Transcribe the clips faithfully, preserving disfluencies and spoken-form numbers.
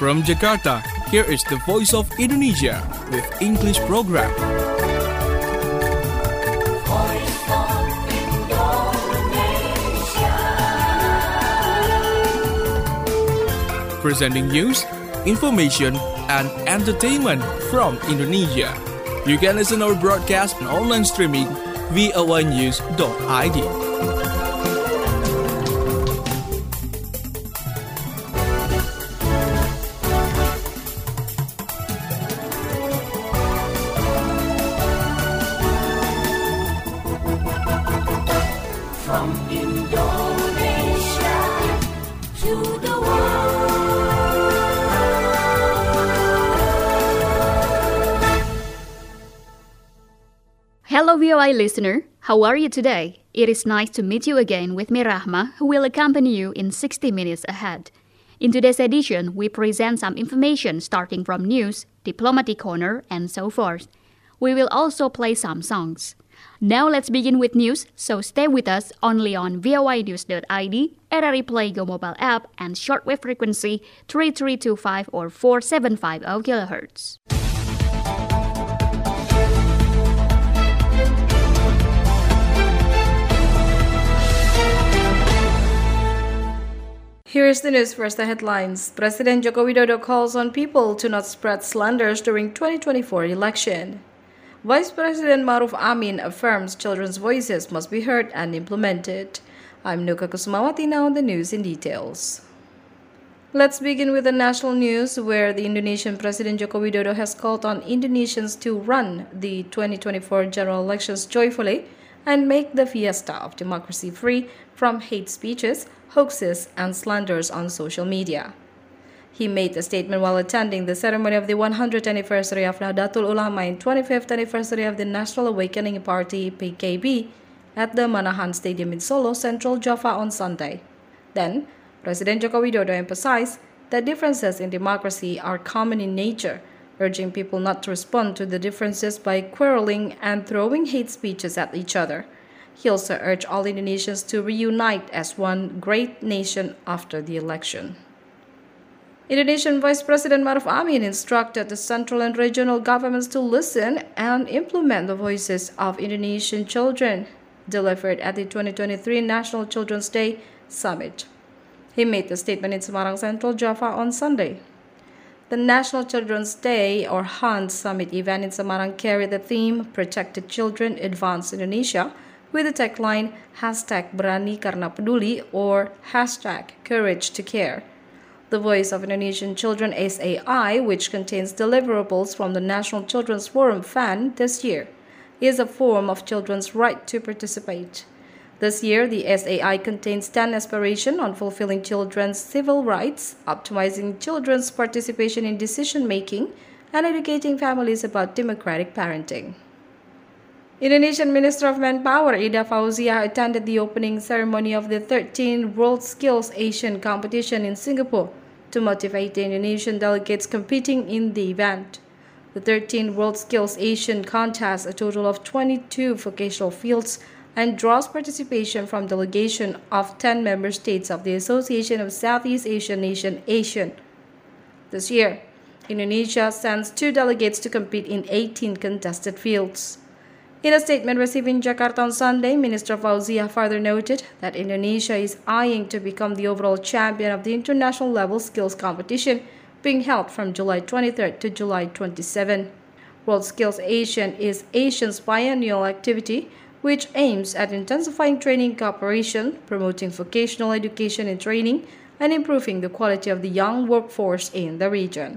From Jakarta, here is the Voice of Indonesia with English program. Voice of Indonesia. Presenting news, information, and entertainment from Indonesia. You can listen our broadcast and online streaming v o a news dot i d. From Indonesia to the world. Hello V O I listener, how are you today? It is nice to meet you again with me Rahma, who will accompany you in sixty minutes ahead. In today's edition, we present some information starting from news, diplomatic corner, and so forth. We will also play some songs. Now let's begin with news, so stay with us only on v o i news dot i d, R R I Play Go mobile app, and shortwave frequency three three two five or four seven five zero kilohertz. Here is the news. First, the headlines. President Joko Widodo calls on people to not spread slanders during twenty twenty-four election. Vice President Maruf Amin affirms children's voices must be heard and implemented. I'm Nuka Kusumawati, now on the news in details. Let's begin with the national news, where the Indonesian President Joko Widodo has called on Indonesians to run the twenty twenty-four general elections joyfully and make the fiesta of democracy free from hate speeches, hoaxes, and slanders on social media. He made the statement while attending the ceremony of the one hundredth anniversary of Nahdlatul Ulama and twenty-fifth anniversary of the National Awakening Party P K B at the Manahan Stadium in Solo, Central Java on Sunday. Then, President Joko Widodo emphasized that differences in democracy are common in nature, urging people not to respond to the differences by quarreling and throwing hate speeches at each other. He also urged all Indonesians to reunite as one great nation after the election. Indonesian Vice President Maruf Amin instructed the central and regional governments to listen and implement the voices of Indonesian children, delivered at the twenty twenty-three National Children's Day Summit. He made the statement in Semarang, Central Java on Sunday. The National Children's Day or H A N Summit event in Semarang carried the theme Protected Children Advance Indonesia with the tagline hashtag Berani Karena Peduli or hashtag Courage to Care. The Voice of Indonesian Children S A I, which contains deliverables from the National Children's Forum F A N this year, is a form of children's right to participate. This year, the S A I contains ten aspirations on fulfilling children's civil rights, optimizing children's participation in decision-making, and educating families about democratic parenting. Indonesian Minister of Manpower Ida Fauziah attended the opening ceremony of the thirteenth World Skills Asian Competition in Singapore to motivate the Indonesian delegates competing in the event. The thirteenth World Skills Asian contests a total of twenty-two vocational fields and draws participation from delegation of ten member states of the Association of Southeast Asian Nation ASEAN. This year, Indonesia sends two delegates to compete in eighteen contested fields. In a statement received in Jakarta on Sunday, Minister Fauziah further noted that Indonesia is eyeing to become the overall champion of the international level skills competition being held from July twenty-third to July twenty-seventh. World Skills Asian is Asian's biennial activity which aims at intensifying training cooperation, promoting vocational education and training, and improving the quality of the young workforce in the region.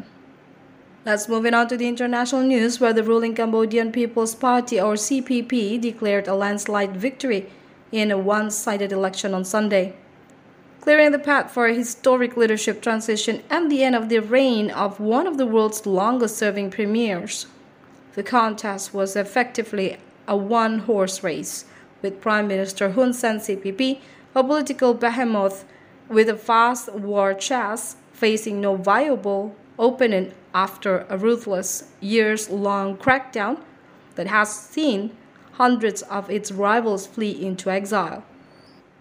Let's move on to the international news, where the ruling Cambodian People's Party or C P P declared a landslide victory in a one-sided election on Sunday, clearing the path for a historic leadership transition and the end of the reign of one of the world's longest-serving premiers. The contest was effectively a one-horse race, with Prime Minister Hun Sen C P P, a political behemoth with a vast war chest, facing no viable opponent after a ruthless, years-long crackdown that has seen hundreds of its rivals flee into exile.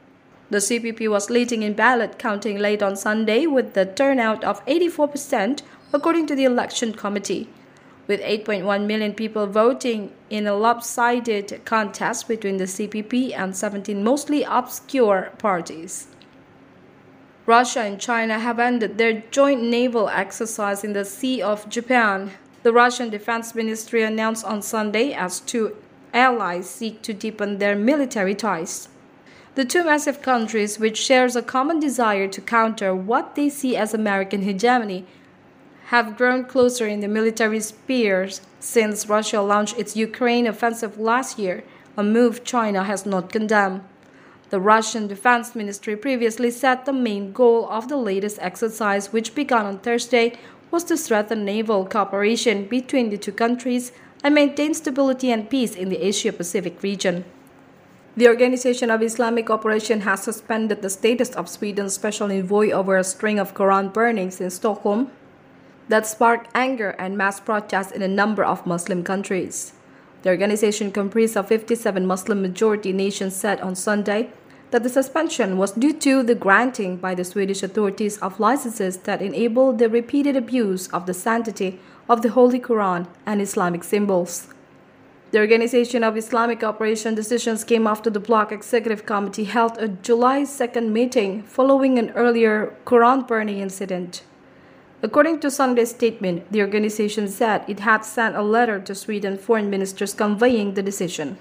The C P P was leading in ballot counting late on Sunday with the turnout of eighty-four percent, according to the election committee, with eight point one million people voting in a lopsided contest between the C P P and seventeen mostly obscure parties. Russia and China have ended their joint naval exercise in the Sea of Japan. The Russian Defense Ministry announced on Sunday as two allies seek to deepen their military ties. The two massive countries, which shares a common desire to counter what they see as American hegemony, have grown closer in the military spheres since Russia launched its Ukraine offensive last year, a move China has not condemned. The Russian Defense Ministry previously said the main goal of the latest exercise, which began on Thursday, was to strengthen naval cooperation between the two countries and maintain stability and peace in the Asia-Pacific region. The Organization of Islamic Cooperation has suspended the status of Sweden's special envoy over a string of Quran burnings in Stockholm that sparked anger and mass protests in a number of Muslim countries. The organization, comprised of fifty-seven Muslim-majority nations, said on Sunday that the suspension was due to the granting by the Swedish authorities of licenses that enable the repeated abuse of the sanctity of the Holy Quran and Islamic symbols. The Organization of Islamic Cooperation decisions came after the Bloc Executive Committee held a July second meeting following an earlier Quran burning incident. According to Sunday's statement, the organization said it had sent a letter to Sweden foreign ministers conveying the decision.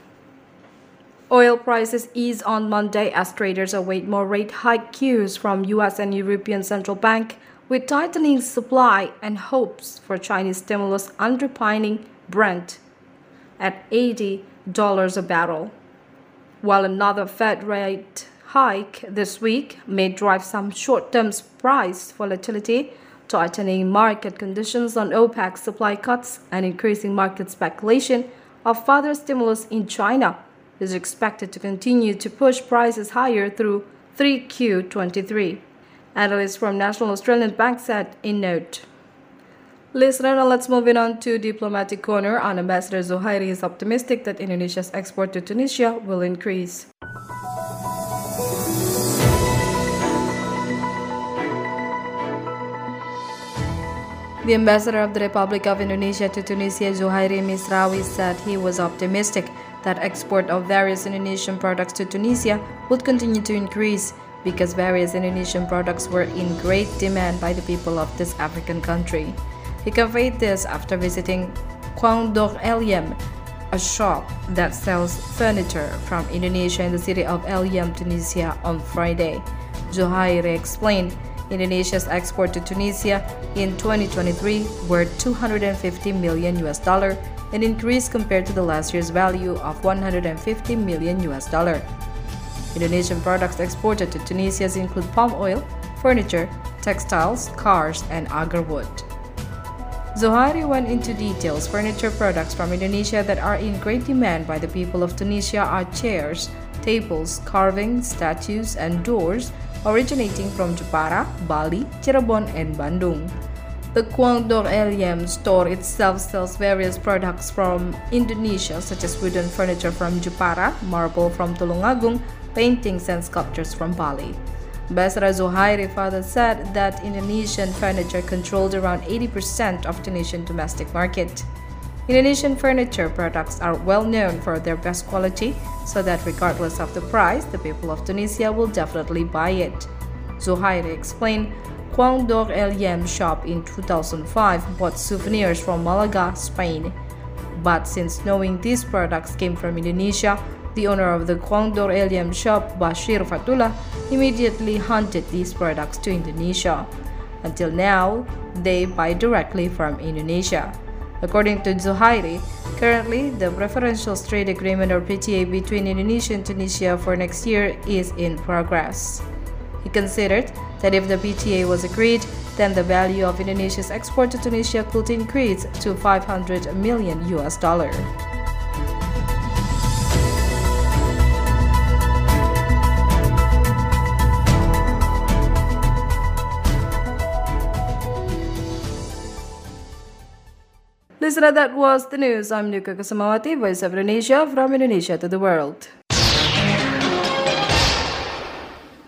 Oil prices eased on Monday as traders await more rate hike cues from U S and European Central Bank, with tightening supply and hopes for Chinese stimulus underpinning Brent at eighty dollars a barrel. While another Fed rate hike this week may drive some short-term price volatility, tightening market conditions on OPEC supply cuts and increasing market speculation of further stimulus in China is expected to continue to push prices higher through three Q twenty-three. Analysts from National Australian Bank said in note. Listener, now let's move in on to Diplomatic Corner. And Ambassador Zuhairi is optimistic that Indonesia's export to Tunisia will increase. The ambassador of the Republic of Indonesia to Tunisia, Zuhairi Misrawi, said he was optimistic that export of various Indonesian products to Tunisia would continue to increase because various Indonesian products were in great demand by the people of this African country. He conveyed this after visiting Quang Dok Eliam, a shop that sells furniture from Indonesia in the city of Eliam, Tunisia, on Friday. Zuhairi explained Indonesia's export to Tunisia in twenty twenty-three were two hundred fifty million U S dollar, an increase compared to the last year's value of one hundred fifty million U S dollar. Indonesian products exported to Tunisia include palm oil, furniture, textiles, cars, and agarwood. Zuhairi went into details. Furniture products from Indonesia that are in great demand by the people of Tunisia are chairs, tables, carvings, statues, and doors originating from Jepara, Bali, Cirebon, and Bandung. The Quang Dok Eliam store itself sells various products from Indonesia, such as wooden furniture from Jepara, marble from Tulungagung, paintings and sculptures from Bali. Ambassador Zuhairi further said that Indonesian furniture controlled around eighty percent of Tunisian domestic market. Indonesian furniture products are well known for their best quality, so that regardless of the price, the people of Tunisia will definitely buy it. Zuhairi explained Quang Dok Eliam shop in two thousand five bought souvenirs from Malaga, Spain. But since knowing these products came from Indonesia, the owner of the Quang Dok Eliam shop, Bashir Fatullah, immediately hunted these products to Indonesia. Until now, they buy directly from Indonesia. According to Zuhairi, currently the Preferential Trade Agreement or P T A between Indonesia and Tunisia for next year is in progress. He considered that if the P T A was agreed, then the value of Indonesia's export to Tunisia could increase to five hundred million U S dollar. Listener, that was the news. I'm Nuka Kusamawati, Voice of Indonesia, from Indonesia to the world.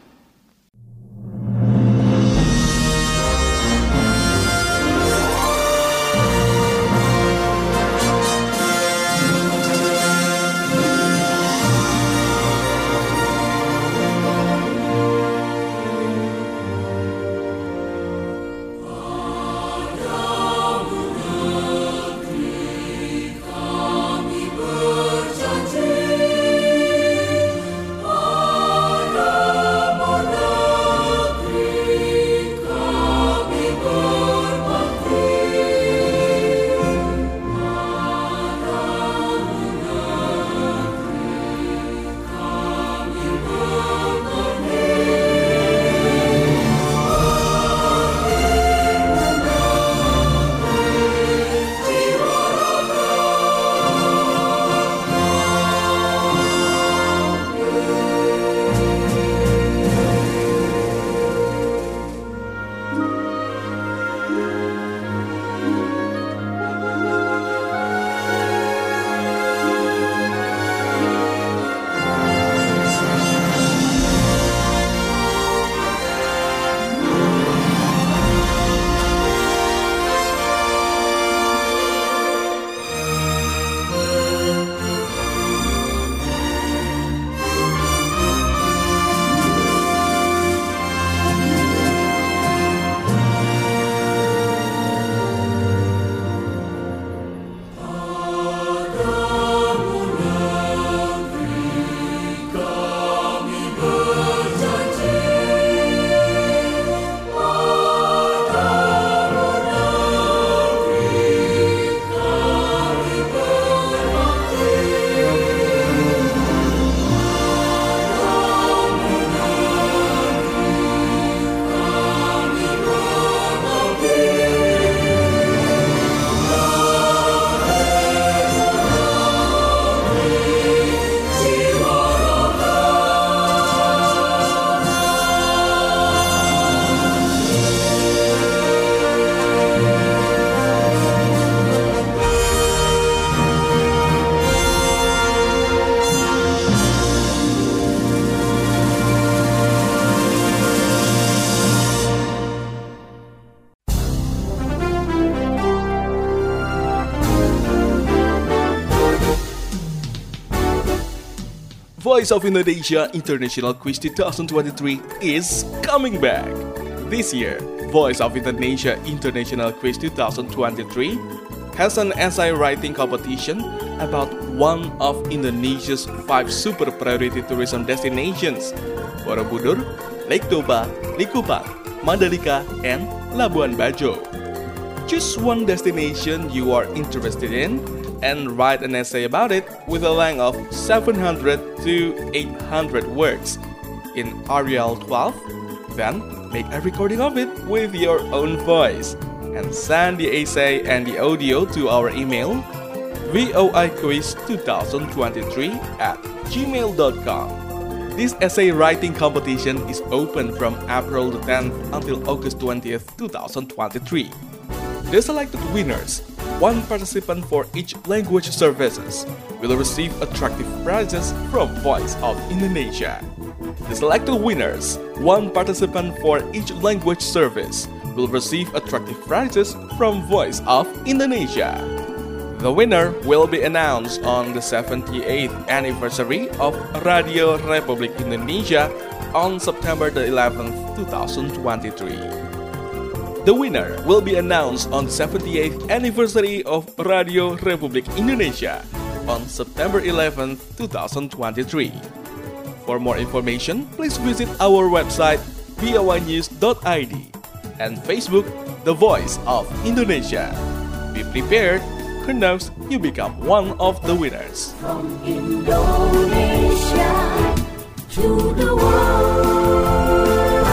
Voice of Indonesia International Quiz twenty twenty-three is coming back. This year, Voice of Indonesia International Quiz twenty twenty-three has an essay writing competition about one of Indonesia's five super priority tourism destinations, Borobudur, Lake Toba, Likupang, Mandalika, and Labuan Bajo. Choose one destination you are interested in and write an essay about it with a length of seven hundred to eight hundred words in Arial twelve. Then make a recording of it with your own voice and send the essay and the audio to our email voiquiz twenty twenty-three at gmail dot com. This essay writing competition is open from April the tenth until August twentieth, twenty twenty-three. The selected winners, one participant for each language services, will receive attractive prizes from Voice of Indonesia. The selected winners, one participant for each language service, will receive attractive prizes from Voice of Indonesia. The winner will be announced on the seventy-eighth anniversary of Radio Republik Indonesia on September the eleventh, twenty twenty-three. The winner will be announced on the seventy-eighth anniversary of Radio Republik Indonesia on September eleventh, twenty twenty-three. For more information, please visit our website v o y news dot i d and Facebook The Voice of Indonesia. Be prepared, who knows you become one of the winners. From Indonesia to the world.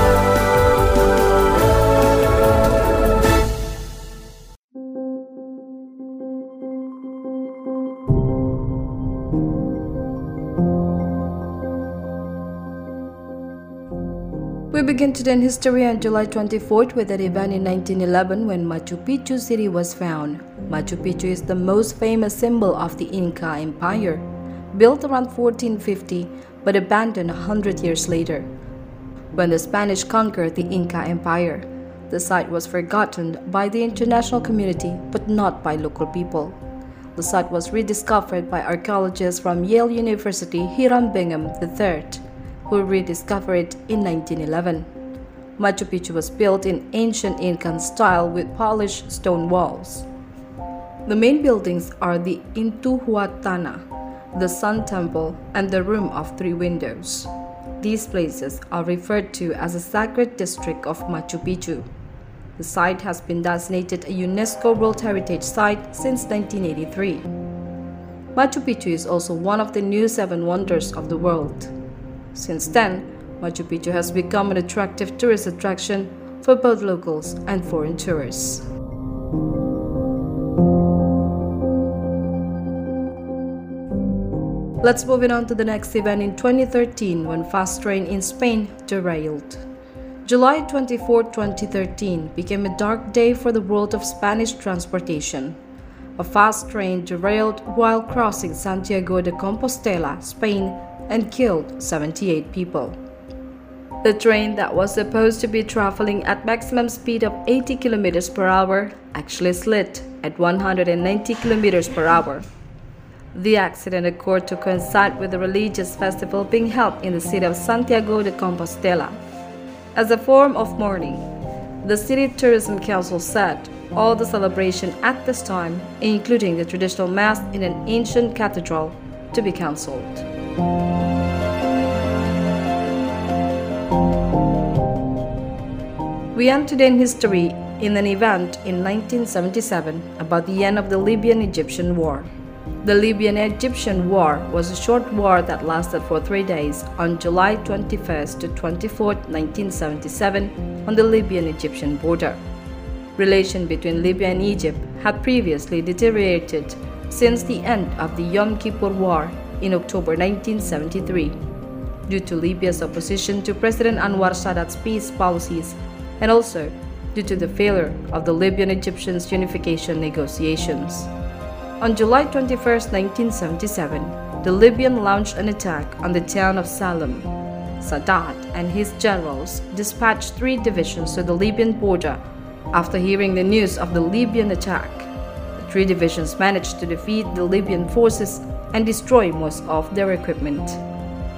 We begin today in history on July twenty-fourth with an event in nineteen eleven when Machu Picchu city was found. Machu Picchu is the most famous symbol of the Inca Empire, built around fourteen fifty but abandoned one hundred years later. When the Spanish conquered the Inca Empire, the site was forgotten by the international community but not by local people. The site was rediscovered by archaeologists from Yale University Hiram Bingham the third, who rediscovered it in nineteen eleven. Machu Picchu was built in ancient Incan style with polished stone walls. The main buildings are the Intihuatana, the Sun Temple, and the Room of Three Windows. These places are referred to as the Sacred District of Machu Picchu. The site has been designated a UNESCO World Heritage Site since nineteen eighty-three. Machu Picchu is also one of the new seven wonders of the world. Since then, Machu Picchu has become an attractive tourist attraction for both locals and foreign tourists. Let's move it on to the next event in twenty thirteen when fast train in Spain derailed. July twenty-fourth, twenty thirteen became a dark day for the world of Spanish transportation. A fast train derailed while crossing Santiago de Compostela, Spain, and killed seventy-eight people. The train that was supposed to be traveling at maximum speed of eighty kilometers per hour actually slid at one hundred ninety kilometers per hour. The accident occurred to coincide with the religious festival being held in the city of Santiago de Compostela. As a form of mourning, the City Tourism Council said all the celebration at this time, including the traditional mass in an ancient cathedral, to be cancelled. We end today in history in an event in nineteen seventy-seven about the end of the Libyan-Egyptian War. The Libyan-Egyptian War was a short war that lasted for three days on July twenty-first to twenty-fourth, nineteen seventy-seven on the Libyan-Egyptian border. Relations between Libya and Egypt had previously deteriorated since the end of the Yom Kippur War in October nineteen seventy-three, due to Libya's opposition to President Anwar Sadat's peace policies and also due to the failure of the Libyan-Egyptians unification negotiations. On July twenty-first, nineteen seventy-seven, the Libyan launched an attack on the town of Salem. Sadat and his generals dispatched three divisions to the Libyan border after hearing the news of the Libyan attack. The three divisions managed to defeat the Libyan forces and destroy most of their equipment.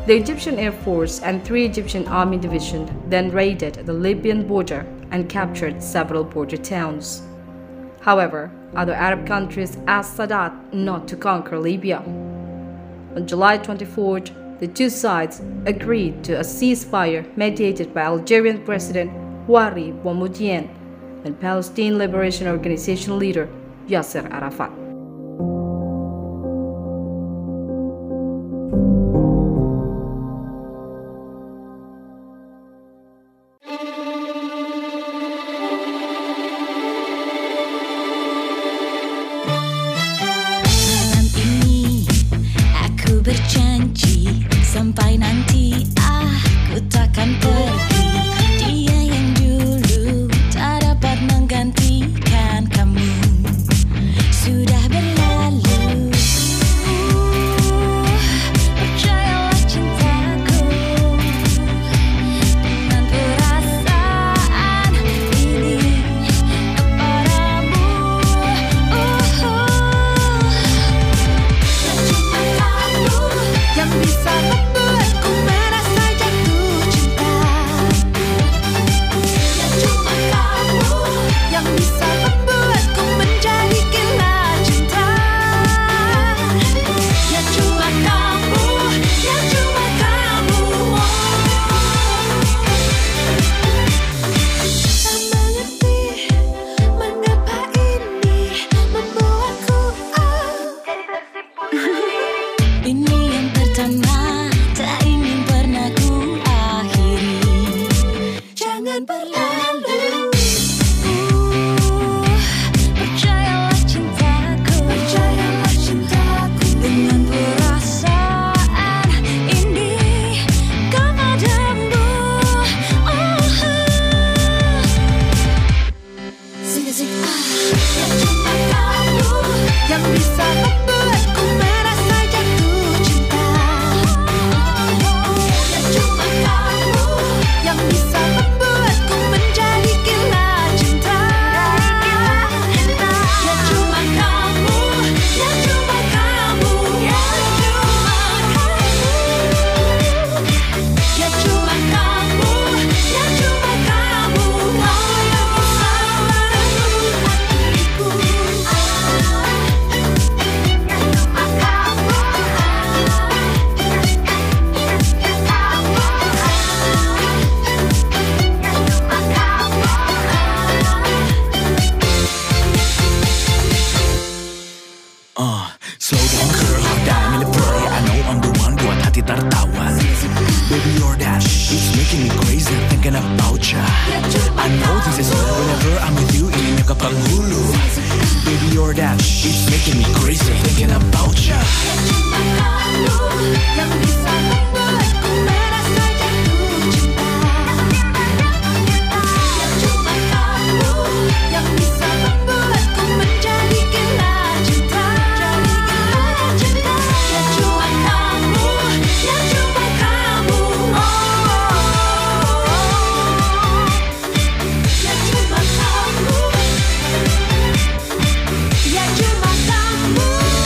The Egyptian Air Force and three Egyptian Army divisions then raided the Libyan border and captured several border towns. However, other Arab countries asked Sadat not to conquer Libya. On July twenty-fourth, the two sides agreed to a ceasefire mediated by Algerian President Houari Boumediene and Palestine Liberation Organization leader Yasser Arafat. Berjanji sampai nanti aku takkan pergi. Dia yang dulu tak dapat menggantikan kamu sudah berlalu. Percayalah cintaku dengan perasaan ini kepadamu. Yang bisa membuatku merasa jatuh cinta. Ya cuma kamu yang bisa membuatku menjadi gila cinta. Ya cuma kamu, ya cuma kamu. Tak mengerti mengapa ini membuatku jadi tersipu. Ini yang pertama, tak ingin pernah ku akhiri. Jangan berlalu. Uh, percayalah cintaku, percayalah cintaku dengan perasaan ini kepadamu. Oh, sik-sik ah. Ya cuma kamu yang bisa membuatku merasa jatuh cinta. Ya cuma kamu yang bisa membuatku menjadi gila cinta. Ya cuma kamu, ya cuma kamu, ya cuma kamu. Ya cuma kamu, ya cuma kamu. Kau yang bisa merebut hatiku. Uh, slow down girl, damn in the party. I know I'm the one buat hati tertawa. Baby you're that, it's making me crazy thinking about ya. I know this is love whenever I'm with you, ini ke penghulu. Baby you're that, it's making me crazy thinking about ya. Ya cuma kamu yang bisa membuatku merasa jatuh cinta. Ya cuma kamu yang bisa membuatku menjadi gila cinta. Ya cuma kamu, ya cuma kamu. Ya cuma kamu, ya cuma kamu.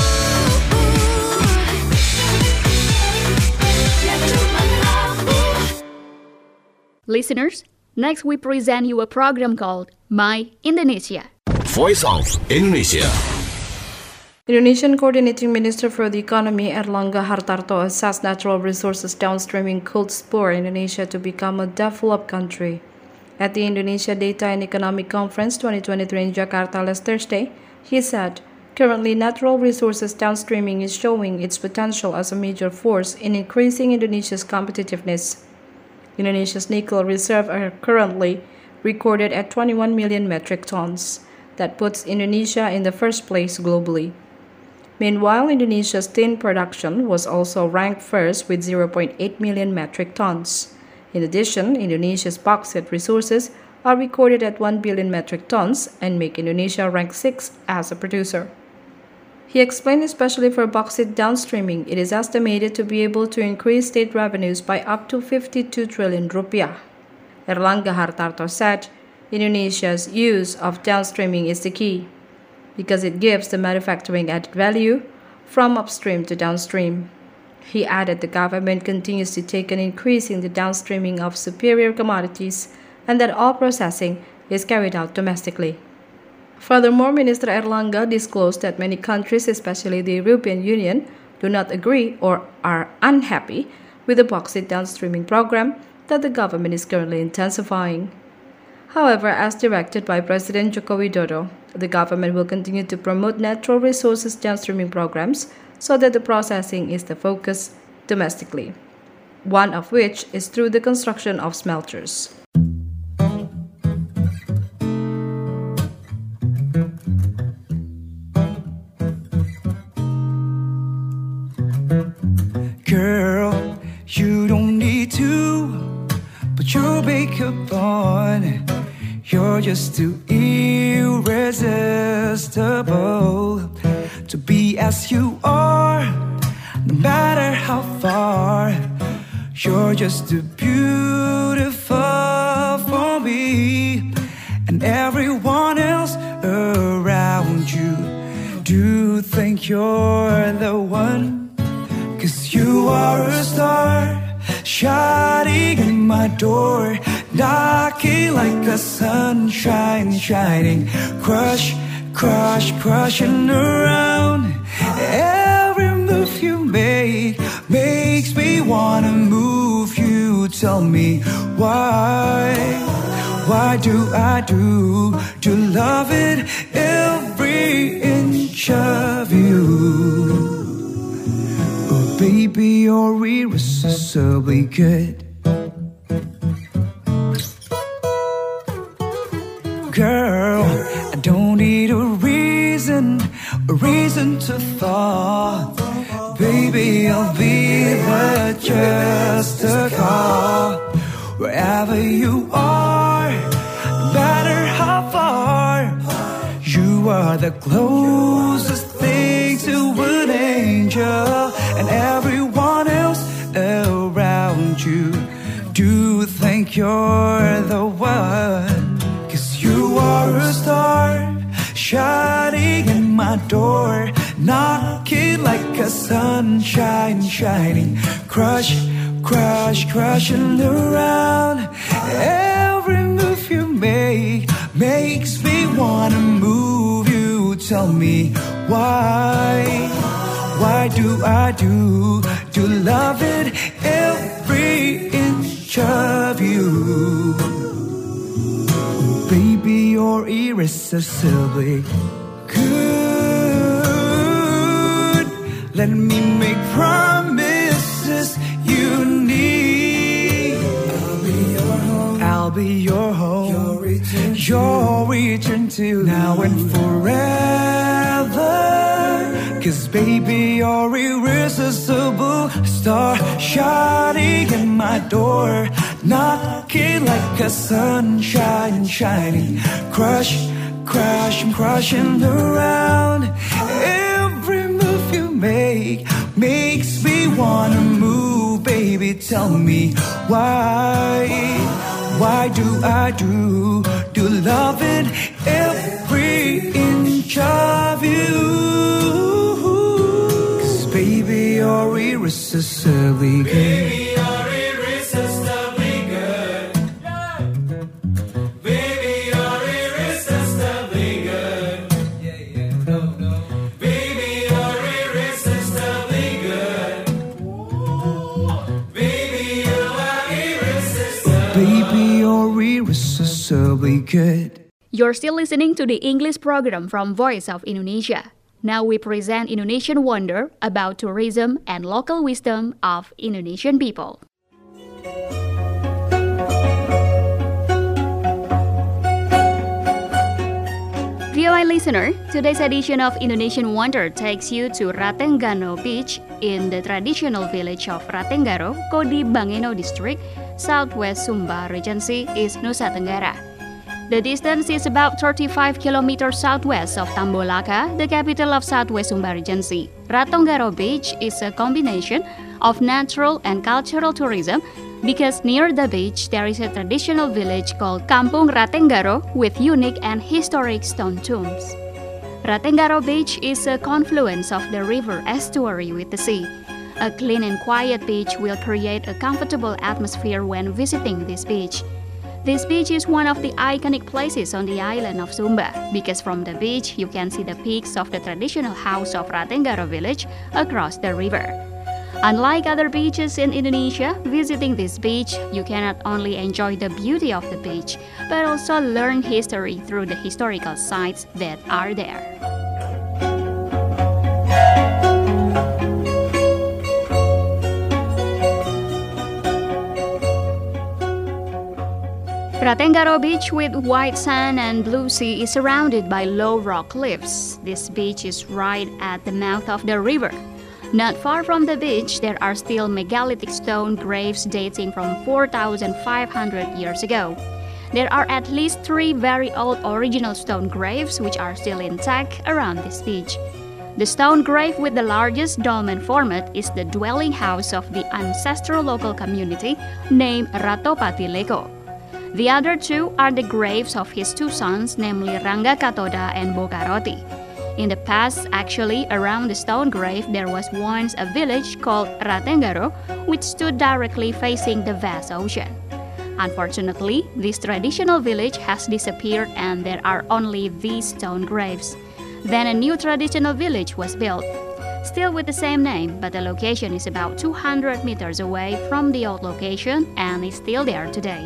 Ya cuma kamu. Listeners, next we present you a program called My Indonesia. Voice of Indonesia. Indonesian Coordinating Minister for the Economy Airlangga Hartarto assessed natural resources downstreaming could spur Indonesia to become a developed country. At the Indonesia Data and Economic Conference twenty twenty-three in Jakarta last Thursday, he said, currently natural resources downstreaming is showing its potential as a major force in increasing Indonesia's competitiveness. Indonesia's nickel reserves are currently recorded at twenty-one million metric tons. That puts Indonesia in the first place globally. Meanwhile, Indonesia's tin production was also ranked first with zero point eight million metric tons. In addition, Indonesia's bauxite resources are recorded at one billion metric tons and make Indonesia rank sixth as a producer. He explained especially for bauxite downstreaming, it is estimated to be able to increase state revenues by up to fifty-two trillion rupiah. Airlangga Hartarto said, Indonesia's use of downstreaming is the key, because it gives the manufacturing added value from upstream to downstream. He added the government continues to take an increase in the downstreaming of superior commodities and that all processing is carried out domestically. Furthermore, Minister Erlangga disclosed that many countries, especially the European Union, do not agree or are unhappy with the bauxite downstreaming program that the government is currently intensifying. However, as directed by President Joko Widodo, the government will continue to promote natural resources downstreaming programs so that the processing is the focus domestically, one of which is through the construction of smelters. Girl, you don't need to put your makeup on. You're just too irresistible to be as you are, no matter how far. You're just too beautiful for me and everyone else around you. Do think you're the one? 'Cause you are a star, shining in my door, knocking like a sunshine shining. Crush, crush, crushing around. Every move you make makes me wanna move you. Tell me why, why do I do to love it every inch of you? Baby, you're irresistibly good. Girl, I don't need a reason, a reason to thought. Baby, I'll be there just a call. Wherever you are, no matter how far, you are the closest thing to an angel. And everyone else around you do think you're the one. 'Cause you are a star, shining in my door, knocking like a sunshine shining. Crush, crush, crushing around. Every move you make makes me wanna move you. Tell me why, why do I do to love it every inch of you? Baby, you're irresistibly good. Let me make promises you need. I'll be your home, I'll be your home, your return, your return to now and forever. 'Cause baby, you're irresistible, star shining in my door, knocking like a sunshine shining. Crush, crush, I'm crushing around. Every move you make makes me wanna move. Baby, tell me why, why do I do to love it every inch of you? Baby, you're irresistibly good. Baby, you're irresistibly good. Baby, you're irresistibly good. Yeah, yeah, no, no. Baby, you're irresistibly good. Baby, you are irresistible. Baby, you're irresistibly good. You're still listening to the English program from Voice of Indonesia. Now we present Indonesian Wonder about tourism and local wisdom of Indonesian people. V O A listener, today's edition of Indonesian Wonder takes you to Ratenggano Beach in the traditional village of Ratenggaro, Kodi Bangeno District, Southwest Sumba Regency, East Nusa Tenggara. The distance is about thirty-five kilometers southwest of Tambolaka, the capital of Southwest Sumba Regency. Ratenggaro Beach is a combination of natural and cultural tourism because near the beach there is a traditional village called Kampung Ratenggaro with unique and historic stone tombs. Ratenggaro Beach is a confluence of the river estuary with the sea. A clean and quiet beach will create a comfortable atmosphere when visiting this beach. This beach is one of the iconic places on the island of Sumba because from the beach you can see the peaks of the traditional house of Ratenggaro village across the river. Unlike other beaches in Indonesia, visiting this beach, you can not only enjoy the beauty of the beach, but also learn history through the historical sites that are there. Ratenggaro Beach with white sand and blue sea is surrounded by low rock cliffs. This beach is right at the mouth of the river. Not far from the beach, there are still megalithic stone graves dating from four thousand five hundred years ago. There are at least three very old original stone graves which are still intact around this beach. The stone grave with the largest dolmen format is the dwelling house of the ancestral local community named Ratopati Leko. The other two are the graves of his two sons, namely Rangga Katoda and Bokaroti. In the past, actually, around the stone grave, there was once a village called Ratenggaro, which stood directly facing the vast ocean. Unfortunately, this traditional village has disappeared and there are only these stone graves. Then a new traditional village was built, still with the same name, but the location is about two hundred meters away from the old location and is still there today.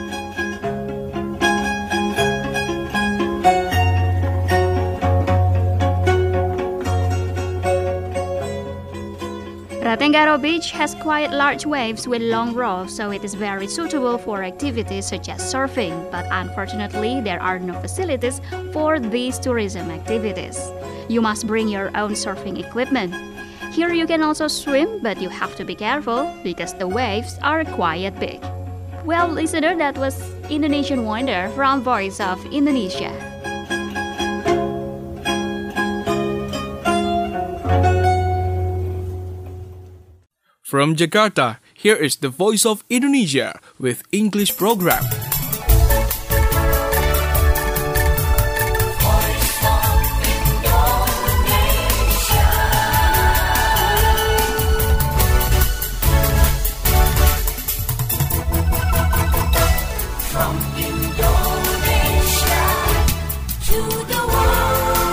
Ratenggaro Beach has quite large waves with long rows, so it is very suitable for activities such as surfing, but unfortunately there are no facilities for these tourism activities. You must bring your own surfing equipment. Here you can also swim, but you have to be careful because the waves are quite big. Well, listener, that was Indonesian Wonder from Voice of Indonesia. From Jakarta, here is the Voice of Indonesia with English program. From Indonesia to the world.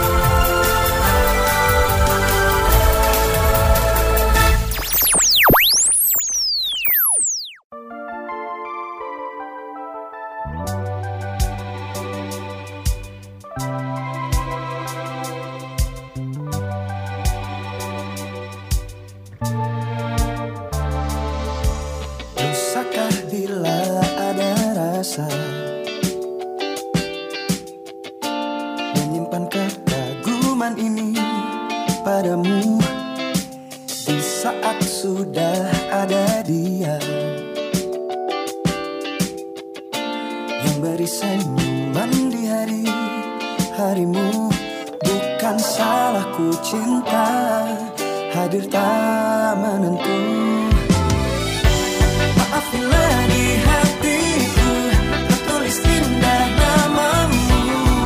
Dosakah bila ada rasa menyimpan kekaguman ini padamu di saat sudah ada dia yang beri senyuman di hari-harimu. Bukan salahku cinta hadir tak menentu. Maafilah di hatiku tertulis indah namamu.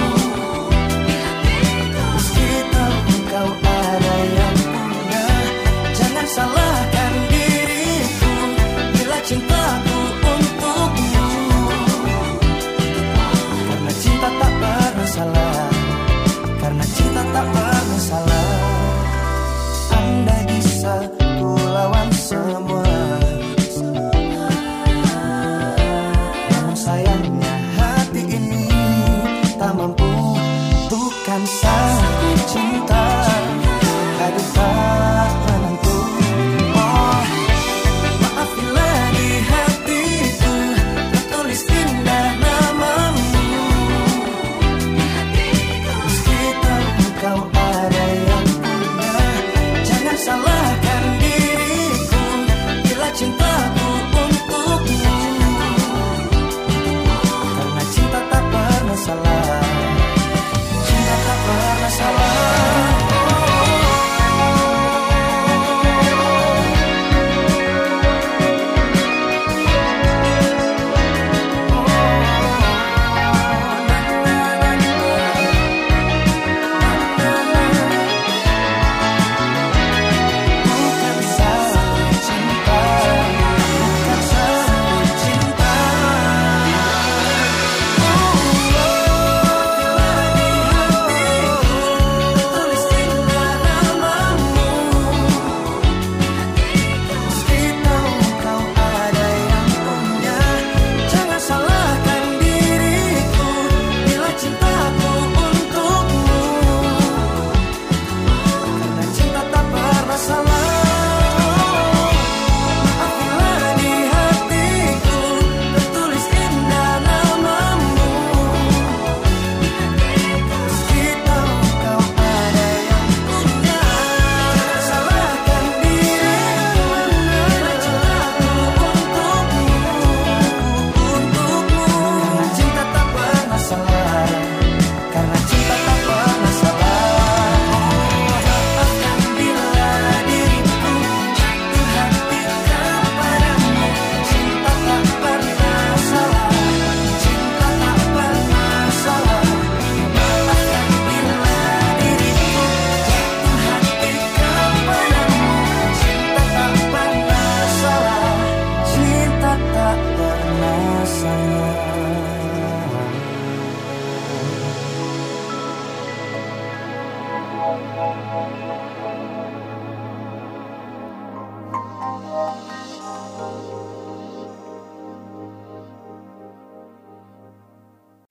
Meski tahu engkau ada yang punya, jangan salahkan diriku bila cintaku untukmu. Karena cinta tak pernah salah, karena cinta tak pernah salah. Andai bisa ku lawan semua, sayangnya hati ini tak mampu. Bukan salahku cinta hadir tak menentu. Oh, maafilah di hatiku tertulis indah namamu. Meski tahu engkau ada yang punya, jangan salahkan diriku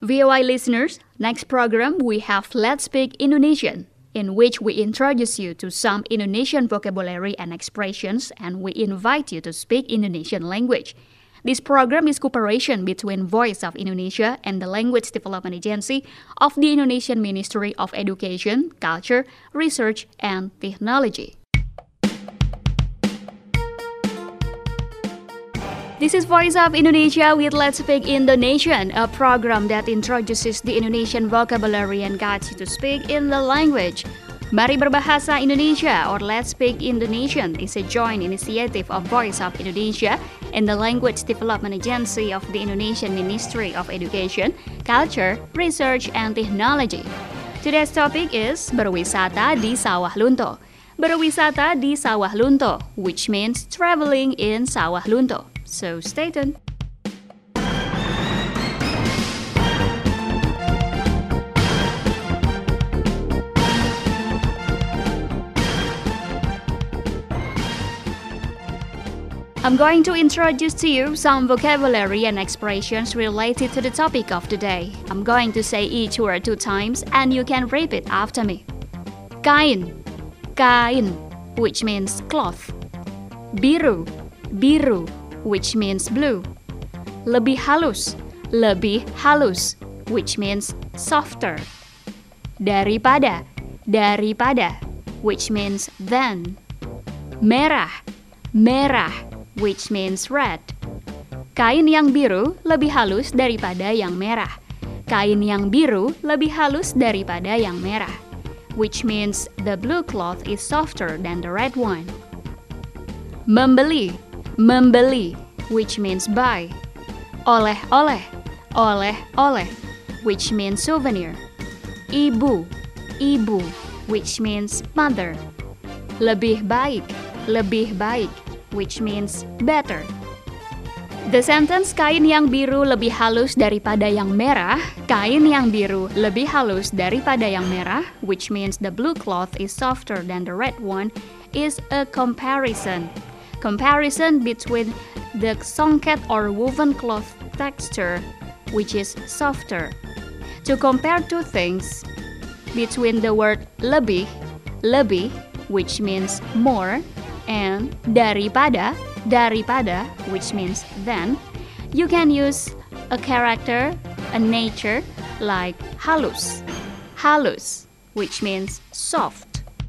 V O I listeners, next program we have Let's Speak Indonesian, in which we introduce you to some Indonesian vocabulary and expressions, and we invite you to speak Indonesian language. This program is cooperation between Voice of Indonesia and the Language Development Agency of the Indonesian Ministry of Education, Culture, Research, and Technology. This is Voice of Indonesia with Let's Speak Indonesian, a program that introduces the Indonesian vocabulary and guides you to speak in the language. Mari Berbahasa Indonesia or Let's Speak Indonesian is a joint initiative of Voice of Indonesia and the Language Development Agency of the Indonesian Ministry of Education, Culture, Research, and Technology. Today's topic is berwisata di Sawah Lunto. Berwisata di Sawah Lunto, which means traveling in Sawah Lunto. So stay tuned. I'm going to introduce to you some vocabulary and expressions related to the topic of the day. I'm going to say each word two times and you can repeat after me. Kain, kain, which means cloth. Biru, biru, which means blue. Lebih halus, lebih halus, which means softer. Daripada, daripada, which means than. Merah, merah, which means red. Kain yang biru lebih halus daripada yang merah. Kain yang biru lebih halus daripada yang merah, which means the blue cloth is softer than the red one. Membeli, membeli, which means buy. Oleh-oleh, oleh-oleh, which means souvenir. Ibu, ibu, which means mother. Lebih baik, lebih baik, which means better. The sentence kain yang biru lebih halus daripada yang merah, kain yang biru lebih halus daripada yang merah, which means the blue cloth is softer than the red one, is a comparison. Comparison between the songket or woven cloth texture, which is softer. To compare two things, between the word lebih, lebih, which means more, and daripada, daripada, which means than, you can use a character, a nature, like halus, halus, which means soft.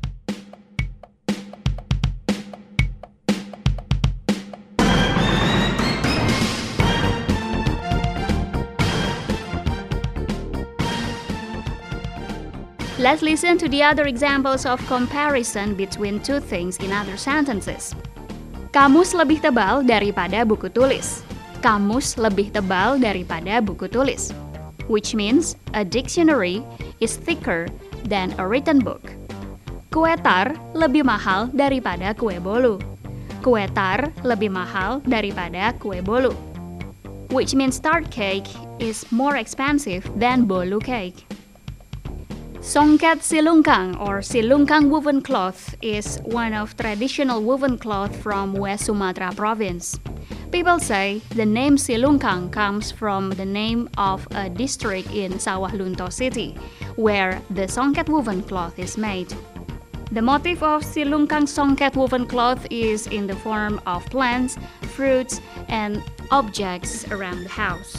Let's listen to the other examples of comparison between two things in other sentences. Kamus lebih tebal daripada buku tulis. Kamus lebih tebal daripada buku tulis, which means a dictionary is thicker than a written book. Kue tar lebih mahal daripada kue bolu. Kue tar lebih mahal daripada kue bolu, which means tart cake is more expensive than bolu cake. Songket silungkang or silungkang woven cloth is one of traditional woven cloth from West Sumatra province. People say the name silungkang comes from the name of a district in Sawah Lunto City, where the songket woven cloth is made. The motif of silungkang songket woven cloth is in the form of plants, fruits, and objects around the house.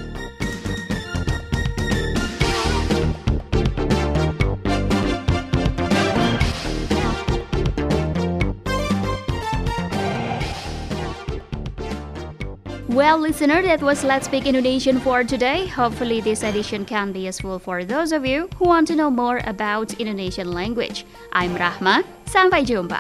Well, listener, that was Let's Speak Indonesian for today. Hopefully this edition can be useful for those of you who want to know more about Indonesian language. I'm Rahma. Sampai jumpa.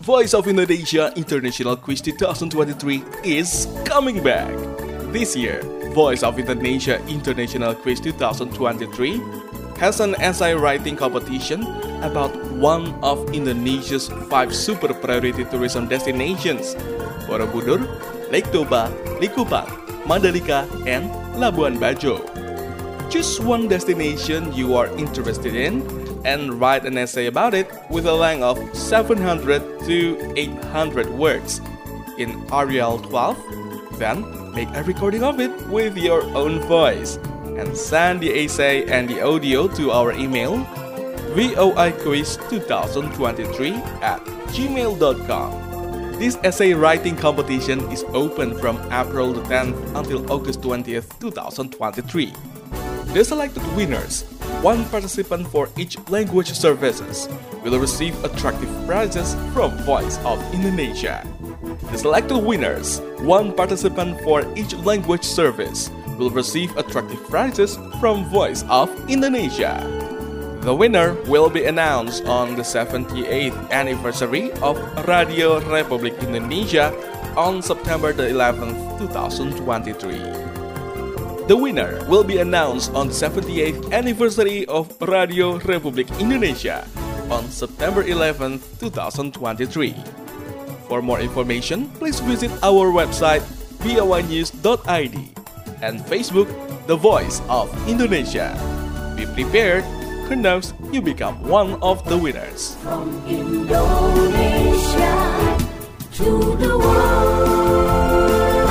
Voice of Indonesia International Quiz twenty twenty-three is coming back. This year, Voice of Indonesia International Quiz twenty twenty-three has an essay writing competition about one of Indonesia's five super priority tourism destinations, Borobudur, Lake Toba, Likupang, Mandalika, and Labuan Bajo. Choose one destination you are interested in and write an essay about it with a length of seven hundred to eight hundred words in Arial twelve. Then make a recording of it with your own voice and send the essay and the audio to our email voiquiz twenty twenty-three at gmail dot com. This essay writing competition is open from April the tenth until August twentieth, twenty twenty-three. The selected winners, one participant for each language services, will receive attractive prizes from Voice of Indonesia. The selected winners, one participant for each language service, will receive attractive prizes from Voice of Indonesia. The winner will be announced on the seventy-eighth anniversary of Radio Republik Indonesia on September the eleventh, twenty twenty-three. The winner will be announced on the seventy-eighth anniversary of Radio Republik Indonesia on September eleventh, twenty twenty-three. For more information, please visit our website v o i news dot i d and Facebook The Voice of Indonesia. Be prepared, who knows you become one of the winners. From Indonesia to the world.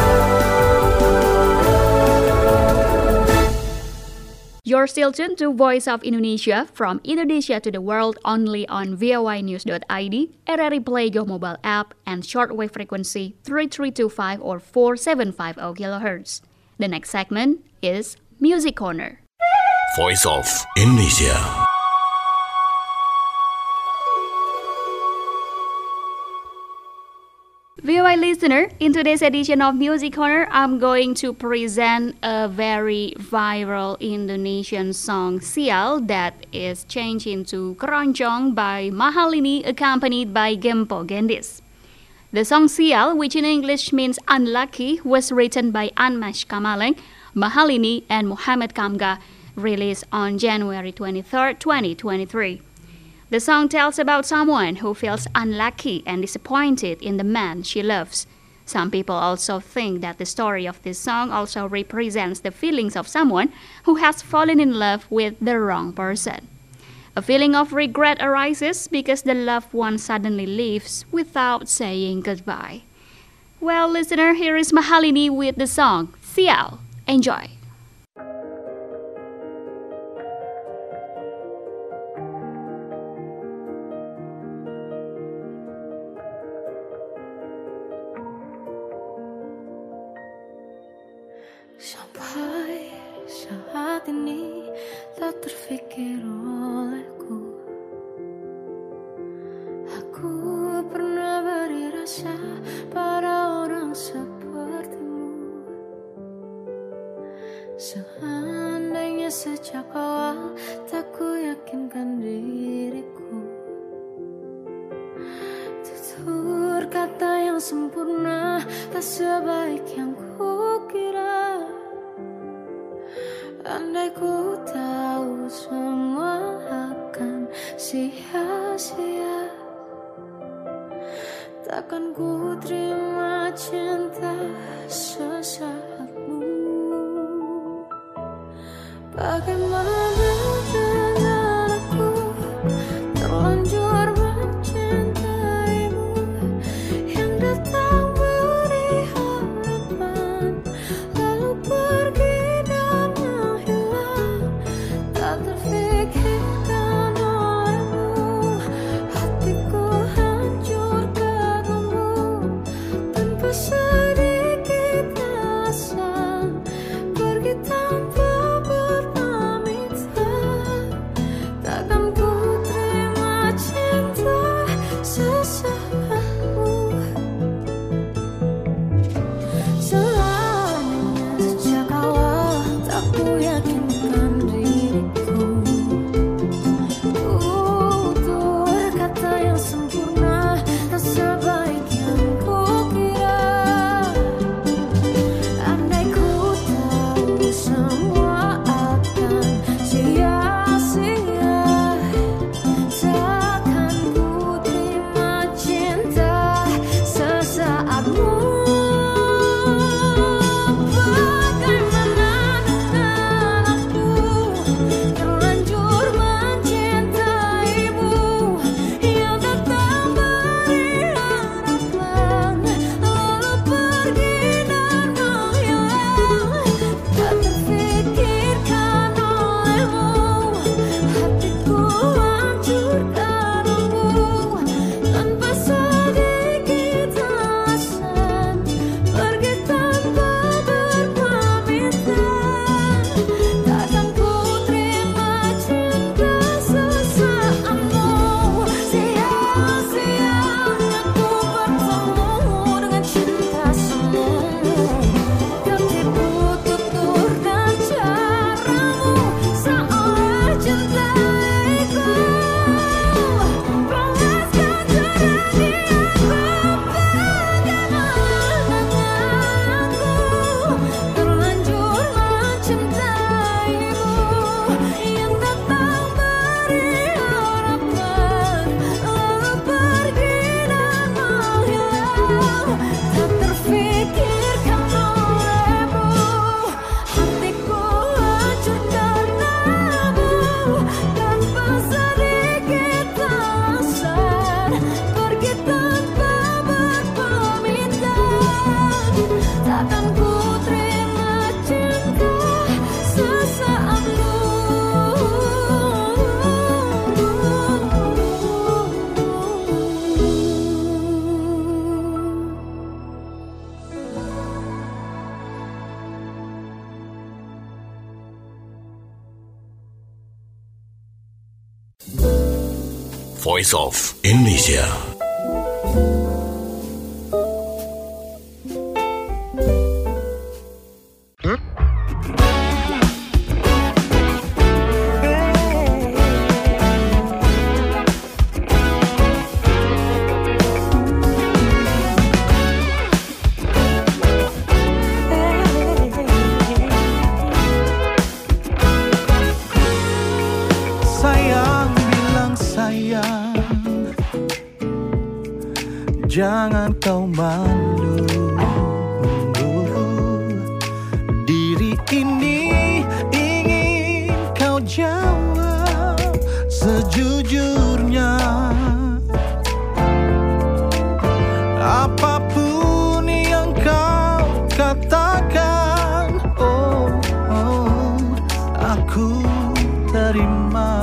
You're still tuned to Voice of Indonesia, from Indonesia to the world, only on v o i news dot i d, R R I Play Go mobile app, and shortwave frequency three three two five or four seven five zero kilohertz. The next segment is Music Corner. Voice of Indonesia. V O I listener, in today's edition of Music Corner, I'm going to present a very viral Indonesian song, Sial, that is changed into Keroncong by Mahalini, accompanied by Gempo Gendis. The song Sial, which in English means unlucky, was written by Anmesh Kamaleng, Mahalini, and Muhammad Kamga, released on January twenty-third, twenty twenty-three. The song tells about someone who feels unlucky and disappointed in the man she loves. Some people also think that the story of this song also represents the feelings of someone who has fallen in love with the wrong person. A feeling of regret arises because the loved one suddenly leaves without saying goodbye. Well, listener, here is Mahalini with the song Sial. Enjoy. Sampai saat ini tak terfikir olehku, aku pernah beri rasa pada orang sepertimu. Seandainya sejak awal tak ku yakinkan diriku, tutur kata yang sempurna tak sebaik yang kukira. Andai ku tahu semua akan sia-sia, takkan ku terima cinta sesaatmu. Bagaimana dengan aku terlanjur mencintaimu, yang datang beri harapan lalu pergi. Terfikirkan olehmu, hatiku hancur karenamu, tanpa sedikit alasan, pergi tanpa berpamitan. Voice of Indonesia. Jangan kau malu, diri ini ingin kau jawab sejujurnya. Apapun yang kau katakan, oh, oh aku terima.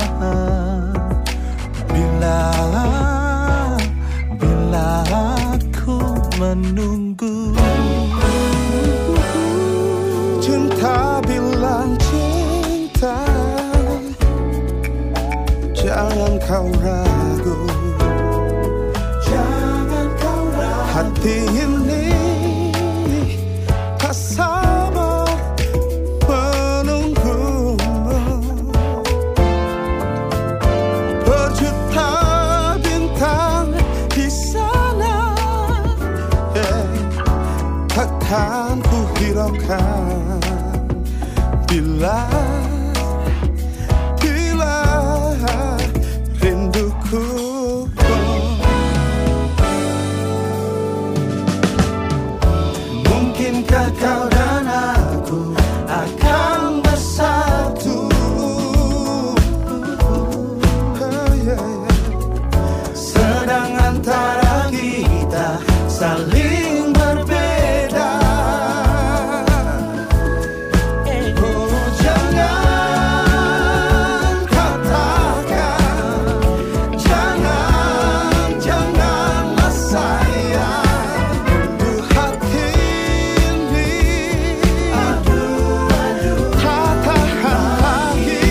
Bila menunggu cinta, bilang cinta, jangan kau ragu, jangan kau ragu. Hati ini tak sabar menunggumu. Berjuta bintang di sana takkan ku hiraukan bila bila rinduku. Mungkinkah kau dan aku akan bersatu? Sedang antara kita saling berbeda. Oh, jangan katakan, jangan, janganlah sayang. Untuk hati ini, aduh, aduh, tak tahan lagi.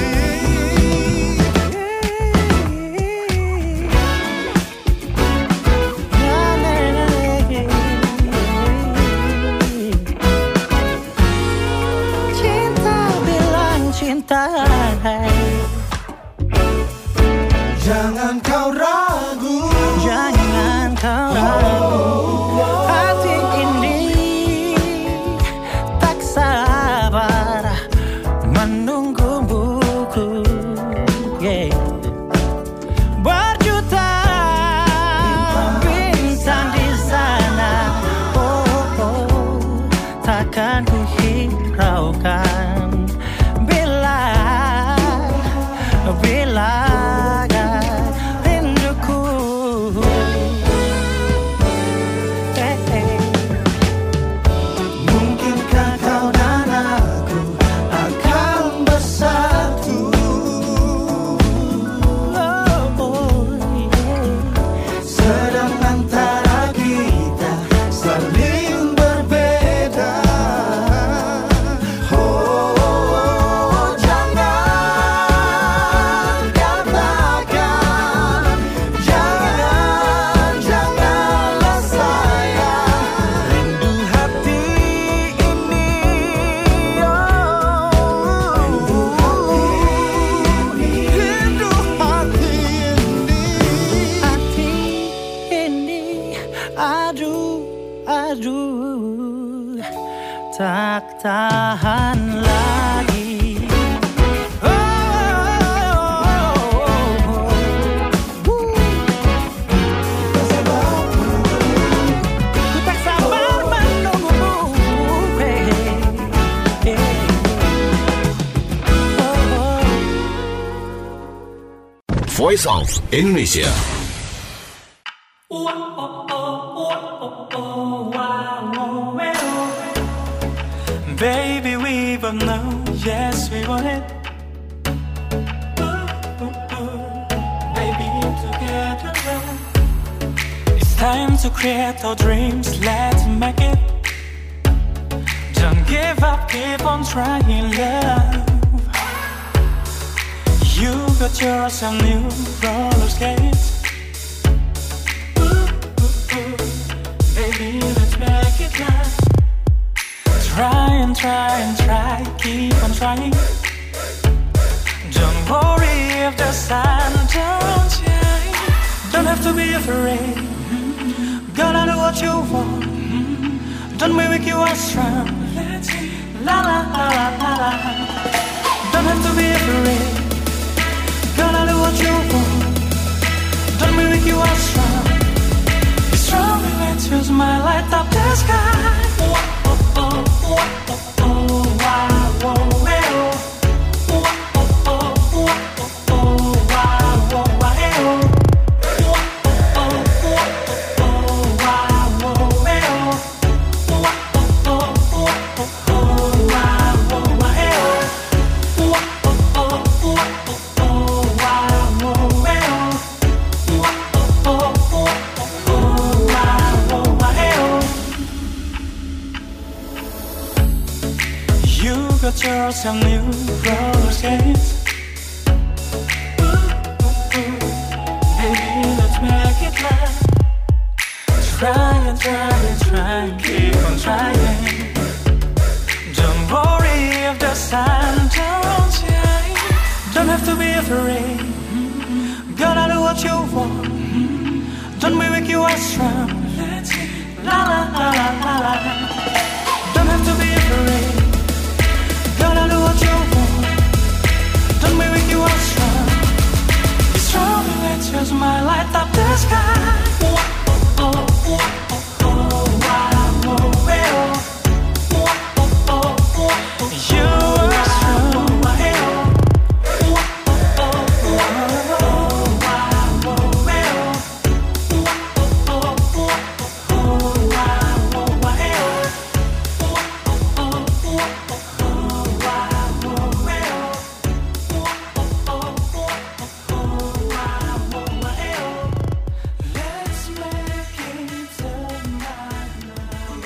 Jangan kau ragu, jangan kau ragu. Hati ini tak sabar menunggumu. Yeah. Berjuta bintang di sana, oh, oh, takkan ku hiraukan bila bila rinduku. Hey, hey. Mungkinkah kau dan aku akan bersatu? Oh, oh, yeah. Sedang antara kita saling berbeda. Oh, jangan katakan, jangan, janganlah sayang. Rindu hati ini, oh, rindu hati ini, rindu hati ini, hati ini, aduh, aduh, tak tahan lagi. Oh, oh, oh, oh. Ku tak sabar menunggumu. Hey, hey, hey. Oh, oh. Voice of Indonesia. Baby, we both know, yes, we want it. Ooh, ooh, ooh. Baby, together now. It's time to create our dreams, let's make it. Don't give up, keep on trying, love. You got yourself new roller skates. Ooh, ooh, ooh. Baby, let's make it last. Try and try and try, keep on trying. Don't worry if the sun don't shine. Don't have to be afraid. Gotta do what you want. Don't be weak, you are strong. La la la la la la. Don't have to be afraid. Gotta do what you want. Don't be weak, you are strong. Be strong and let your smile light up the sky. Oh, oh, oh, oh, oh, wow, oh, eh, oh. Oh, oh, oh, oh, oh, wow, oh, wow, eh, oh. Oh, oh, oh, oh, wow, oh, eh, oh. Oh, oh, oh, oh, wow, oh, wow, eh, oh. Oh, oh, oh, oh, wow, oh, eh, oh. Oh, oh, oh, wow, oh, wow, eh, oh. You got yourself new roller skates. Ooh, ooh, ooh. Baby, let's make it last. Try and try and try and keep on trying. Don't worry if the sun don't shine. Don't have to be afraid. Gotta do what you want. Don't be weak, you are strong. La la la la la la. Don't have to be afraid. Gotta do what you want. Don't be weak, you are strong. Be strong and let your smile light up the sky. Oh, oh, oh, oh, oh, wow, oh, eh, oh. Oh, oh, oh, oh, you are strong. Eh, oh. Oh, oh, oh, oh, wow, oh, eh, oh. Oh, oh, oh, oh, wow, oh, eh, oh. Oh, oh, oh, oh, wow, oh, eh, oh. Oh, oh, oh, oh, wow, oh, eh, oh. Let's make it tonight now.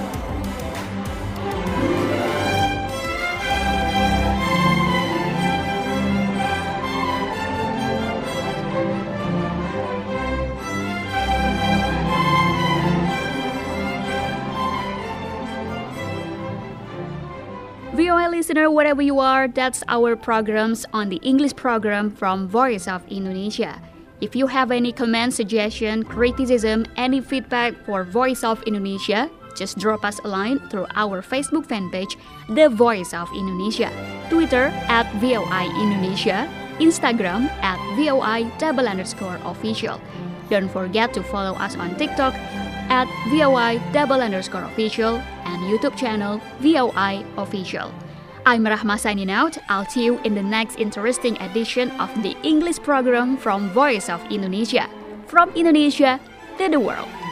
V O A listener, wherever you are, that's our programs on the English program from Voice of Indonesia. If you have any comment, suggestion, criticism, any feedback for Voice of Indonesia, just drop us a line through our Facebook fan page, The Voice of Indonesia, Twitter at V O I Indonesia, Instagram at V O I double underscore official. Don't forget to follow us on TikTok at V O I double underscore official and YouTube channel V O I official. I'm Rahma signing out. I'll see you in the next interesting edition of the English program from Voice of Indonesia. From Indonesia to the world.